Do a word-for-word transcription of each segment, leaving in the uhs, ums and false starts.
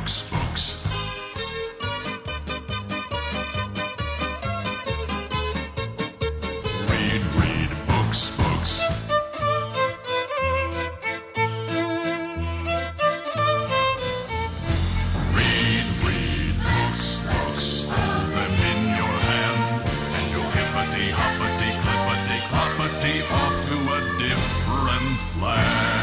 books, books. Read, read books, books. Read, read books, books. Hold them in your hand, and you'll hippity hoppity clippity cloppity off to a different land.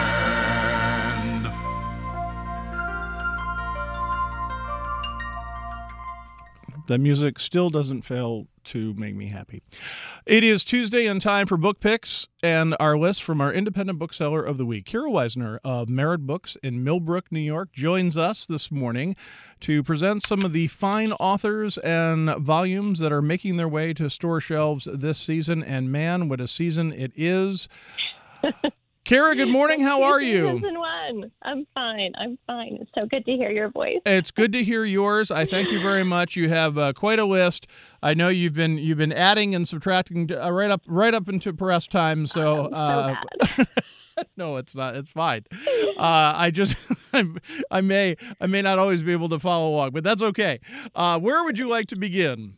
The music still doesn't fail to make me happy. It is Tuesday and time for book picks and our list from our independent bookseller of the week. Kira Weisner of Merritt Books in Millbrook, New York, joins us this morning to present some of the fine authors and volumes that are making their way to store shelves this season. And man, what a season it is. Kara, good morning. How are you? Season one. I'm fine. I'm fine. It's so good to hear your voice. It's good to hear yours. I thank you very much. You have uh, quite a list. I know you've been you've been adding and subtracting to, uh, right up right up into press time. So, Oh, uh, so bad. no, it's not. It's fine. Uh, I just I'm, I may I may not always be able to follow along, but that's okay. Uh, where would you like to begin?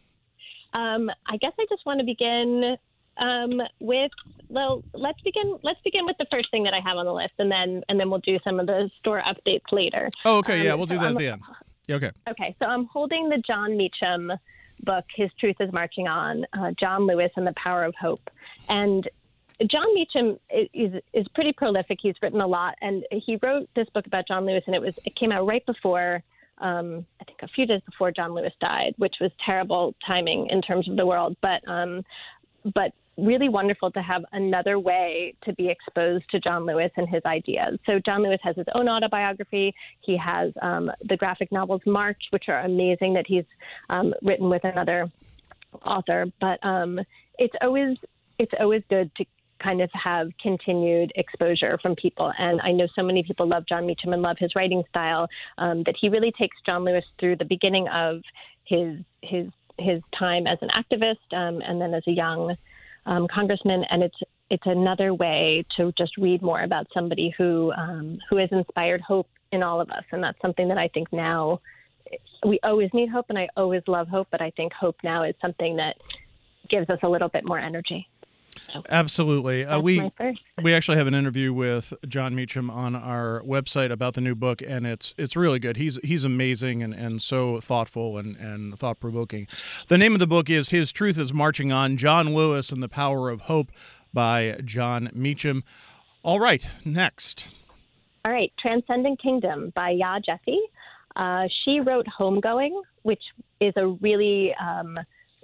Um, I guess I just want to begin um, with well, let's begin. Let's begin with the first thing that I have on the list, and then and then we'll do some of the store updates later. Oh, okay. Um, Yeah, we'll do so that I'm- at the end. Yeah, okay. Okay, so I'm holding the John Meacham book, His Truth is Marching On, uh, John Lewis and the Power of Hope. And John Meacham is is pretty prolific. He's written a lot, and he wrote this book about John Lewis, and it was it came out right before, um, I think a few days before John Lewis died, which was terrible timing in terms of the world, but um, but really wonderful to have another way to be exposed to John Lewis and his ideas. So John Lewis has his own autobiography. He has um, the graphic novels March, which are amazing that he's um, written with another author. But um, it's always it's always good to kind of have continued exposure from people. And I know so many people love John Meacham and love his writing style, um, that he really takes John Lewis through the beginning of his his his time as an activist, um, and then as a young Um, congressman, and it's it's another way to just read more about somebody who um, who has inspired hope in all of us, and that's something that I think now we always need hope, and I always love hope, but I think hope now is something that gives us a little bit more energy. So Absolutely. Uh, that's we my first. we actually have an interview with John Meacham on our website about the new book, and it's it's really good. He's he's amazing and, and so thoughtful and, and thought-provoking. The name of the book is His Truth is Marching On, John Lewis and the Power of Hope by John Meacham. All right, next. All right, Transcendent Kingdom by Ya Jesse. Uh, she wrote Homegoing, which is a really um,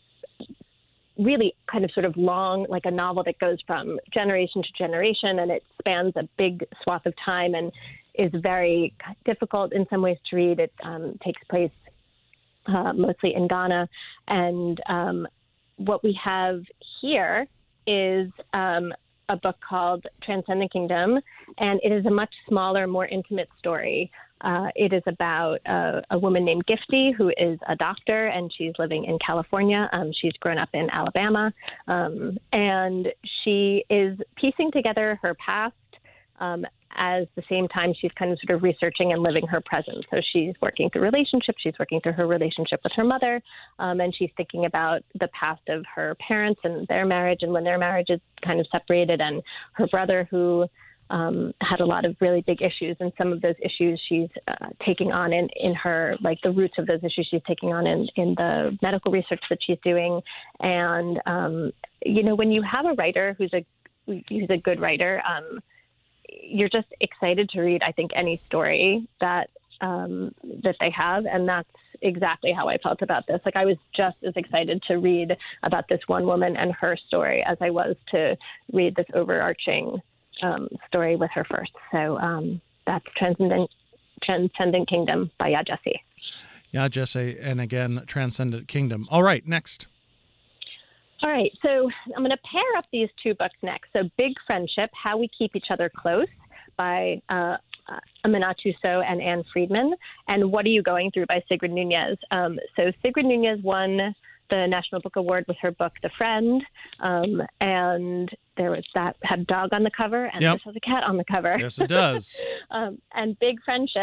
really kind of sort of long, like a novel that goes from generation to generation, and it spans a big swath of time and is very difficult in some ways to read. It um, takes place uh, mostly in Ghana. And um, what we have here is um, a book called Transcendent Kingdom, and it is a much smaller, more intimate story. Uh, it is about uh, a woman named Gifty, who is a doctor, and she's living in California. Um, she's grown up in Alabama, um, and she is piecing together her past um, as the same time she's kind of sort of researching and living her present. So she's working through relationships. She's working through her relationship with her mother, um, and she's thinking about the past of her parents and their marriage, and when their marriage is kind of separated, and her brother who Um, had a lot of really big issues, and some of those issues she's uh, taking on in, in her, like the roots of those issues she's taking on in, in the medical research that she's doing. And, um, you know, when you have a writer who's a, who's a good writer, um, you're just excited to read, I think, any story that, um, that they have. And that's exactly how I felt about this. Like, I was just as excited to read about this one woman and her story as I was to read this overarching Um, story with her first. So um, that's Transcendent, Transcendent Kingdom by Ya Jesse. Ya Jesse, and again, Transcendent Kingdom. All right, next. All right, so I'm going to pair up these two books next. So Big Friendship, How We Keep Each Other Close by uh, uh, Aminatou Sow and Anne Friedman, and What Are You Going Through by Sigrid Nunez. Um, so Sigrid Nunez won the National Book Award with her book, The Friend, um, and there was that had a dog on the cover, and yep. this has a cat on the cover. Yes, it does. um, and Big Friendship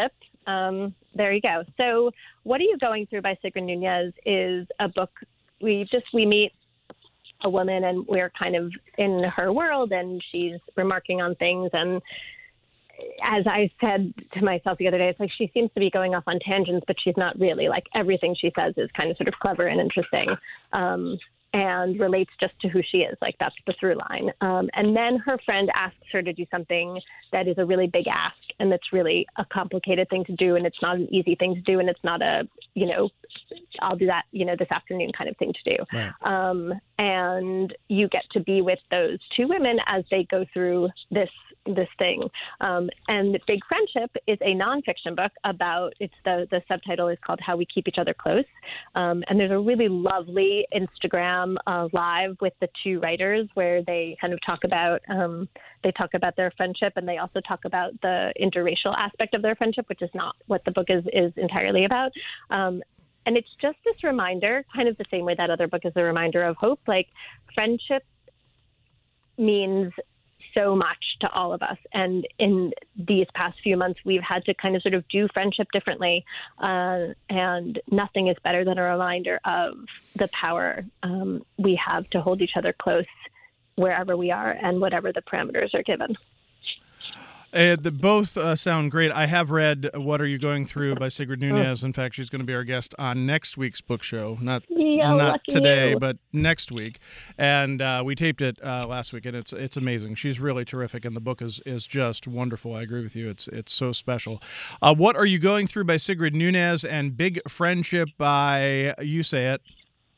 Um, there you go. So What Are You Going Through by Sigrid Nunez is a book. We just, we meet a woman and we're kind of in her world and she's remarking on things. And as I said to myself the other day, it's like she seems to be going off on tangents, but she's not really. Like everything she says is kind of sort of clever and interesting. Um, and relates just to who she is. Like that's the through line. Um, and then her friend asks her to do something that is a really big ask and that's really a complicated thing to do. And it's not an easy thing to do. And it's not a, you know, I'll do that, you know, this afternoon kind of thing to do. Right. Um, and you get to be with those two women as they go through this this thing. Um, and Big Friendship is a nonfiction book about, it's the, the subtitle is called How We Keep Each Other Close. Um, and there's a really lovely Instagram uh, live with the two writers where they kind of talk about, um, they talk about their friendship and they also talk about the interracial aspect of their friendship, which is not what the book is, is entirely about. Um, and it's just this reminder, kind of the same way that other book is a reminder of hope, like friendship means so much to all of us. And in these past few months, we've had to kind of sort of do friendship differently. Uh, and nothing is better than a reminder of the power um, we have to hold each other close wherever we are and whatever the parameters are given. Uh, the, both uh, sound great. I have read What Are You Going Through by Sigrid Nunez. In fact, she's going to be our guest on next week's book show. Not Yeah, not lucky today, you. but next week. And uh, we taped it uh, last week, and it's it's amazing. She's really terrific, and the book is, is just wonderful. I agree with you. It's it's so special. Uh, What Are You Going Through by Sigrid Nunez and Big Friendship by, you say it.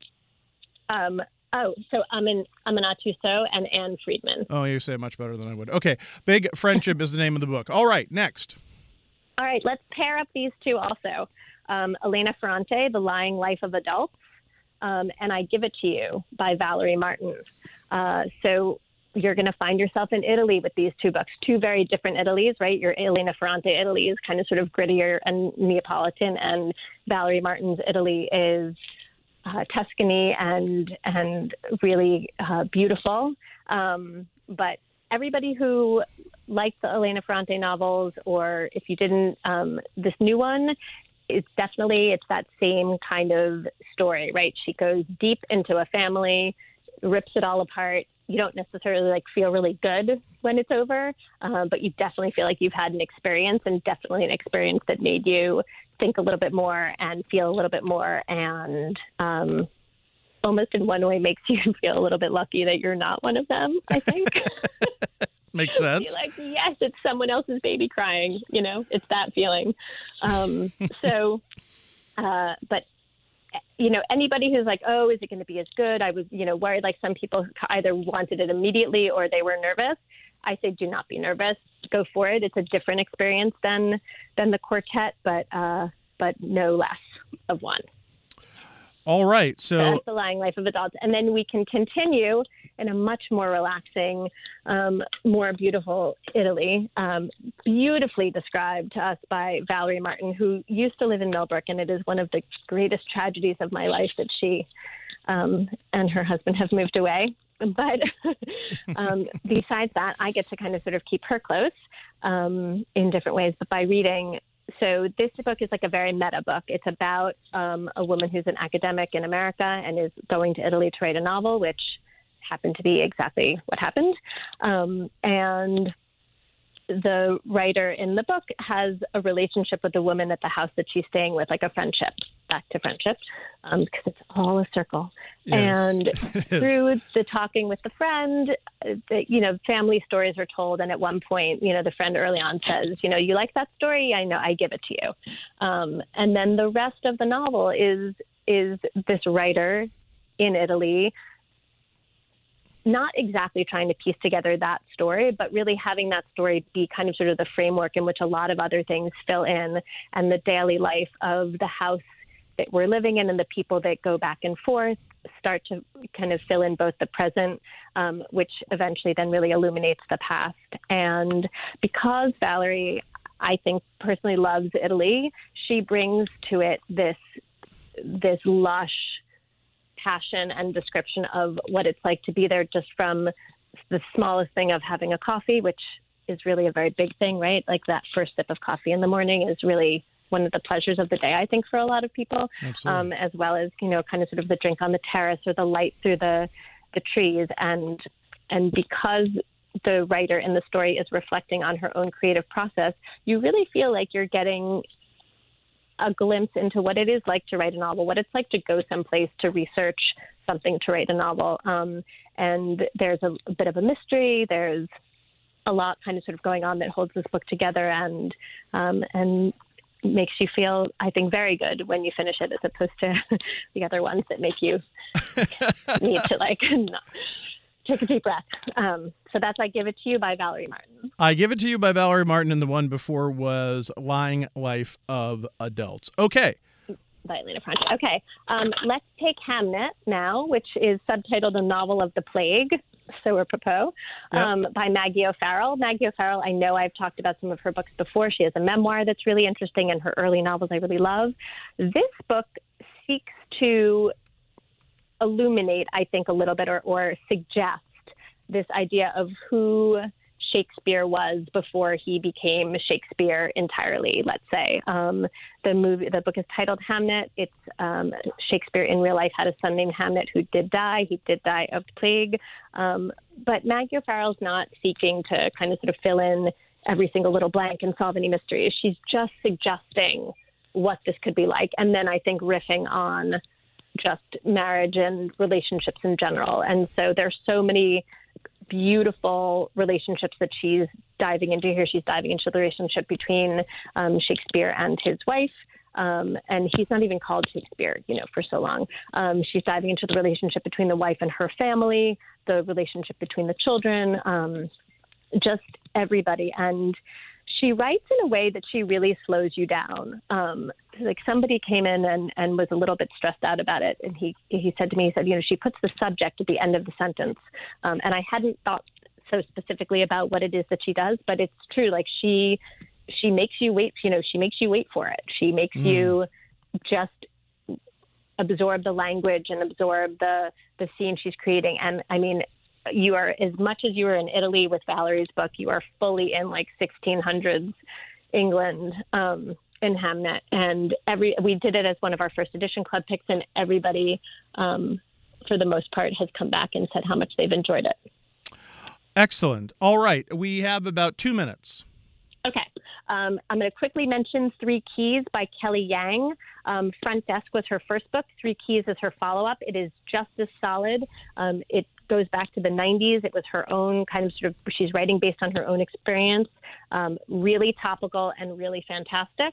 Um, oh, so Amin, Aminatou Sow and Anne Friedman. Oh, you say it much better than I would. Okay, Big Friendship is the name of the book. All right, next. All right, let's pair up these two also. Um, Elena Ferrante, The Lying Life of Adults, um, and I Give It to You by Valerie Martin. Uh, so you're going to find yourself in Italy with these two books, two very different Italys, right? Your Elena Ferrante Italy is kind of sort of grittier and Neapolitan, and Valerie Martin's Italy is uh, Tuscany and and really uh, beautiful. Um, but everybody who likes the Elena Ferrante novels, or if you didn't, um, this new one, it's definitely, it's that same kind of story, right? She goes deep into a family, rips it all apart. You don't necessarily like feel really good when it's over, uh, but you definitely feel like you've had an experience, and definitely an experience that made you think a little bit more and feel a little bit more, and um, almost in one way makes you feel a little bit lucky that you're not one of them, I think. Makes sense. You're like, yes, it's someone else's baby crying, you know, it's that feeling. Um, so, uh, but, you know, anybody who's like, oh, is it going to be as good? I was, you know, worried, like some people either wanted it immediately or they were nervous. I say, do not be nervous. Go for it. It's a different experience than, than the quartet, but, uh, but no less of one. All right. So That's The Lying Life of Adults. And then we can continue in a much more relaxing, um, more beautiful Italy, um, beautifully described to us by Valerie Martin, who used to live in Millbrook. And it is one of the greatest tragedies of my life that she um, and her husband have moved away. But um, besides that, I get to kind of sort of keep her close um, in different ways, but by reading. So this book is like a very meta book. It's about um, a woman who's an academic in America and is going to Italy to write a novel, which happened to be exactly what happened. Um, and the writer in the book has a relationship with the woman at the house that she's staying with, like a friendship, back to friendship, um, because it's all a circle. Yes, and through the talking with the friend, uh, the, you know, family stories are told. And at one point, you know, the friend early on says, you know, you like that story? I know, I give it to you. Um, and then the rest of the novel is is this writer in Italy not exactly trying to piece together that story, but really having that story be kind of sort of the framework in which a lot of other things fill in, and the daily life of the house that we're living in and the people that go back and forth start to kind of fill in both the present, um, which eventually then really illuminates the past. And because Valerie, I think, personally loves Italy, she brings to it this this lush passion and description of what it's like to be there, just from the smallest thing of having a coffee, which is really a very big thing, right? Like that first sip of coffee in the morning is really one of the pleasures of the day, I think, for a lot of people, um, as well as, you know, kind of sort of the drink on the terrace or the light through the, the trees. And, and because the writer in the story is reflecting on her own creative process, you really feel like you're getting a glimpse into what it is like to write a novel, what it's like to go someplace to research something to write a novel. Um, and there's a, a bit of a mystery. There's a lot kind of sort of going on that holds this book together and um, and makes you feel, I think, very good when you finish it, as opposed to the other ones that make you need to like not, take a deep breath. Um, so that's I Give It to You by Valerie Martin. I Give It to You by Valerie Martin, and the one before was Lying Life of Adults. Okay. By Elena Ferrante. Okay. Um, let's take Hamnet now, which is subtitled A Novel of the Plague, so apropos, um, yep. by Maggie O'Farrell. Maggie O'Farrell, I know I've talked about some of her books before. She has a memoir that's really interesting, and her early novels I really love. This book seeks to illuminate, I think, a little bit or, or suggest this idea of who Shakespeare was before he became Shakespeare entirely, let's say. Um, the movie, the book is titled Hamnet. It's um, Shakespeare in real life had a son named Hamnet who did die. He did die of plague. Um, but Maggie O'Farrell's not seeking to kind of sort of fill in every single little blank and solve any mysteries. She's just suggesting what this could be like. And then I think riffing on just marriage and relationships in general. And so there's so many beautiful relationships that she's diving into here. She's diving into the relationship between um, Shakespeare and his wife. Um, and he's not even called Shakespeare, you know, for so long. Um, she's diving into the relationship between the wife and her family, the relationship between the children, um, just everybody. And she writes in a way that she really slows you down. Um, like somebody came in and, and was a little bit stressed out about it. And he, he said to me, he said, you know, she puts the subject at the end of the sentence. Um, and I hadn't thought so specifically about what it is that she does, but it's true. Like she, she makes you wait, you know, she makes you wait for it. She makes mm. you just absorb the language and absorb the, the scene she's creating. And I mean, you are, as much as you were in Italy with Valerie's book, you are fully in like sixteen hundreds England um, in Hamnet. And every we did it as one of our first edition club picks, and everybody, um, for the most part, has come back and said how much they've enjoyed it. Excellent. All right. We have about two minutes. Okay. Um, I'm going to quickly mention Three Keys by Kelly Yang. Um, Front Desk was her first book. Three Keys is her follow-up. It is just as solid. Um, it goes back to the nineties. It was her own kind of sort of, she's writing based on her own experience. Um, really topical and really fantastic.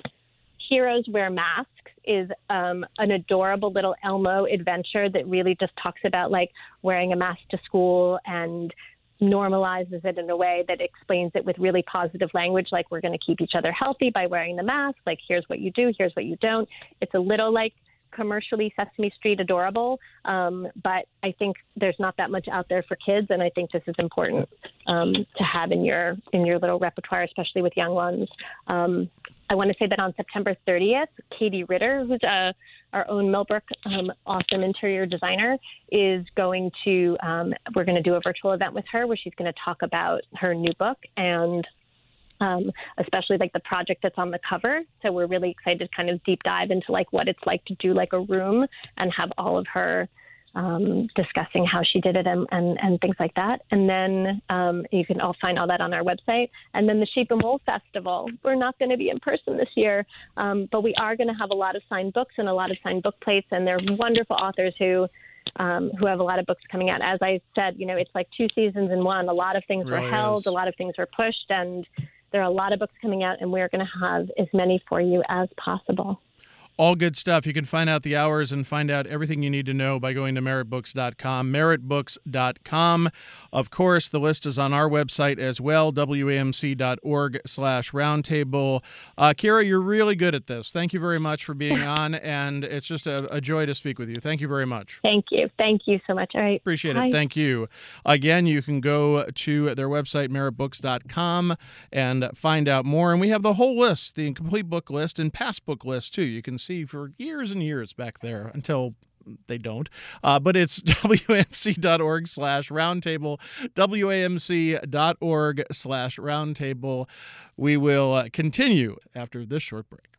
Heroes Wear Masks is um, an adorable little Elmo adventure that really just talks about like wearing a mask to school and normalizes it in a way that explains it with really positive language, like we're going to keep each other healthy by wearing the mask, like here's what you do, here's what you don't. It's a little like commercially Sesame Street adorable, um, but I think there's not that much out there for kids, and I think this is important um, to have in your in your little repertoire, especially with young ones. Um, I want to say that on September thirtieth, Katie Ritter, who's a, our own Millbrook um, awesome interior designer, is going to, um, we're going to do a virtual event with her where she's going to talk about her new book and um, especially like the project that's on the cover. So we're really excited to kind of deep dive into like what it's like to do like a room and have all of her Um, discussing how she did it and, and, and things like that. And then um, you can all find all that on our website. And then the Sheep and Wool Festival. We're not going to be in person this year, um, but we are going to have a lot of signed books and a lot of signed book plates. And they're wonderful authors who um, who have a lot of books coming out. As I said, you know, it's like two seasons in one. A lot of things really were held, is. a lot of things were pushed, and there are a lot of books coming out, and we're going to have as many for you as possible. All good stuff. You can find out the hours and find out everything you need to know by going to merit books dot com, merit books dot com. Of course, the list is on our website as well, W A M C dot org slash roundtable. Uh, Kira, you're really good at this. Thank you very much for being on, and it's just a, a joy to speak with you. Thank you very much. Thank you. Thank you so much. All right. Appreciate Bye. it. Thank you. Again, you can go to their website, merit books dot com, and find out more. And we have the whole list, the complete book list and past book list, too. You can see for years and years back there until they don't. Uh, but it's W A M C dot org slash roundtable, W A M C dot org slash roundtable. We will continue after this short break.